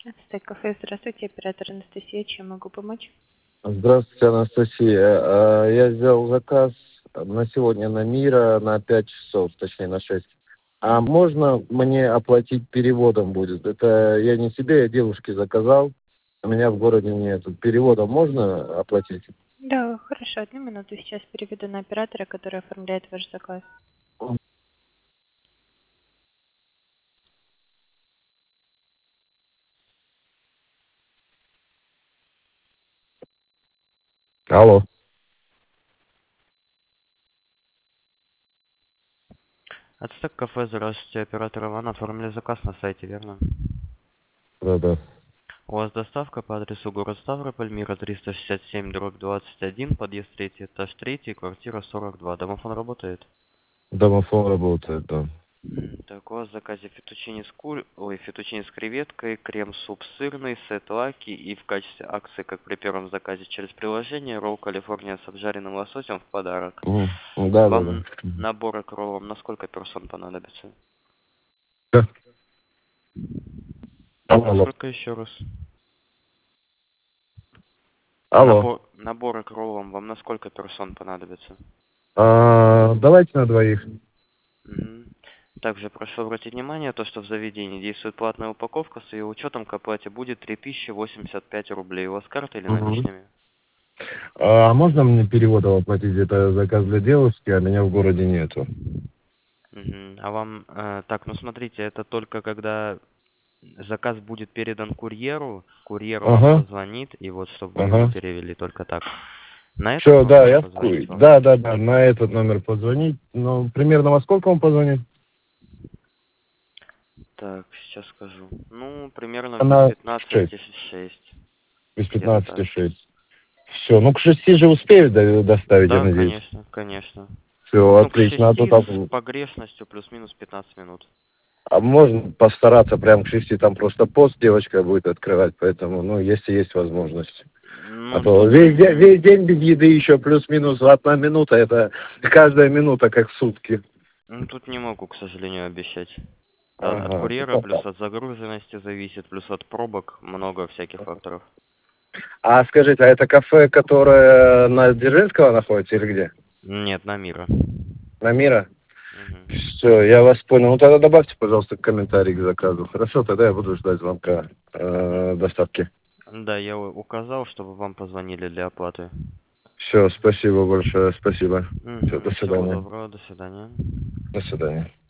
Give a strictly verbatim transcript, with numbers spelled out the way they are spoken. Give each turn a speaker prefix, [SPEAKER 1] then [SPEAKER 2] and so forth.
[SPEAKER 1] Ацтек кафе, здравствуйте, оператор Анастасия, чем могу помочь?
[SPEAKER 2] Здравствуйте, Анастасия. А, Я сделал заказ на сегодня на Мира на пять часов, точнее на шесть. А можно мне оплатить переводом будет? Это я не себе, я девушке заказал. У меня в городе нет. Переводом можно оплатить?
[SPEAKER 1] Да, хорошо, одну минуту, сейчас переведу на оператора, который оформляет ваш заказ.
[SPEAKER 2] Алло.
[SPEAKER 3] Ацтек кафе, здравствуйте, оператор Иван, оформили заказ на сайте, верно?
[SPEAKER 2] Да-да.
[SPEAKER 3] У вас доставка по адресу город Ставрополь, Мира триста шестьдесят семь, дробь двадцать один, подъезд третий, этаж третий, квартира сорок два. Домофон работает?
[SPEAKER 2] Домофон работает, да.
[SPEAKER 3] М, Так, у вас в заказе фетучини с кур... Ой, фетучини с креветкой, крем-суп сырный, сет лаки и в качестве акции, как при первом заказе через приложение, ролл Калифорния с обжаренным лососем в подарок.
[SPEAKER 2] Мгм. Да-да-да.
[SPEAKER 3] Вам наборы к роллам на сколько персон понадобится?
[SPEAKER 2] Да. Алло.
[SPEAKER 3] Насколько еще раз?
[SPEAKER 2] Алло.
[SPEAKER 3] Набор, наборы к роллам вам на сколько персон понадобится?
[SPEAKER 2] А, давайте на двоих.
[SPEAKER 3] Мгм. Также прошу обратить внимание, то, что в заведении действует платная упаковка, с ее учетом к оплате будет три тысячи восемьдесят пять рублей. У вас картой или
[SPEAKER 2] Мгм.
[SPEAKER 3] наличными?
[SPEAKER 2] А можно мне переводом оплатить? Это заказ для девушки, а меня в городе нету.
[SPEAKER 3] Мгм. А вам, э, так, ну смотрите, это только когда заказ будет передан курьеру, курьер вам
[SPEAKER 2] Ага,
[SPEAKER 3] позвонит, и вот чтобы вы ему
[SPEAKER 2] ага.
[SPEAKER 3] перевели только так. На этот
[SPEAKER 2] Все, да,
[SPEAKER 3] номер
[SPEAKER 2] я в
[SPEAKER 3] позвонить
[SPEAKER 2] курсе.
[SPEAKER 3] вам?
[SPEAKER 2] Да, да, да, на этот номер позвонить. Ну, примерно во сколько он позвонит?
[SPEAKER 3] Так, сейчас скажу. Ну, примерно без
[SPEAKER 2] Она в шесть.
[SPEAKER 3] пятнадцати шесть.
[SPEAKER 2] Без
[SPEAKER 3] Где-то
[SPEAKER 2] пятнадцати
[SPEAKER 3] так.
[SPEAKER 2] шесть. Все, ну к шести же успеют до- доставить, я
[SPEAKER 3] Да,
[SPEAKER 2] надеюсь.
[SPEAKER 3] конечно, конечно.
[SPEAKER 2] Все,
[SPEAKER 3] Ну, к
[SPEAKER 2] отлично. А то
[SPEAKER 3] шести с
[SPEAKER 2] там,
[SPEAKER 3] погрешностью плюс-минус пятнадцать минут.
[SPEAKER 2] а можно постараться прям к шести, там просто пост девочка будет открывать, поэтому, ну, если есть возможность. А
[SPEAKER 3] Ну,
[SPEAKER 2] то
[SPEAKER 3] тут,
[SPEAKER 2] весь день, весь день без еды еще плюс-минус одна минута, это каждая минута как сутки.
[SPEAKER 3] ну, тут не могу, к сожалению, обещать. Да, от
[SPEAKER 2] Ага.
[SPEAKER 3] курьера, плюс от загруженности зависит, плюс от пробок, много всяких факторов.
[SPEAKER 2] А скажите, а это кафе, которое на Дзержинского находится или где?
[SPEAKER 3] Нет, на Мира.
[SPEAKER 2] На Мира?
[SPEAKER 3] Мгм.
[SPEAKER 2] Все, я вас понял. Ну тогда добавьте, пожалуйста, комментарий к заказу. Хорошо, тогда я буду ждать звонка
[SPEAKER 3] Мгм.
[SPEAKER 2] э, доставки.
[SPEAKER 3] Да, я у- указал, чтобы вам позвонили для оплаты.
[SPEAKER 2] Все, спасибо большое, спасибо. Все,
[SPEAKER 3] Мгм.
[SPEAKER 2] до
[SPEAKER 3] Всего
[SPEAKER 2] свидания.
[SPEAKER 3] доброго, до свидания.
[SPEAKER 2] До свидания.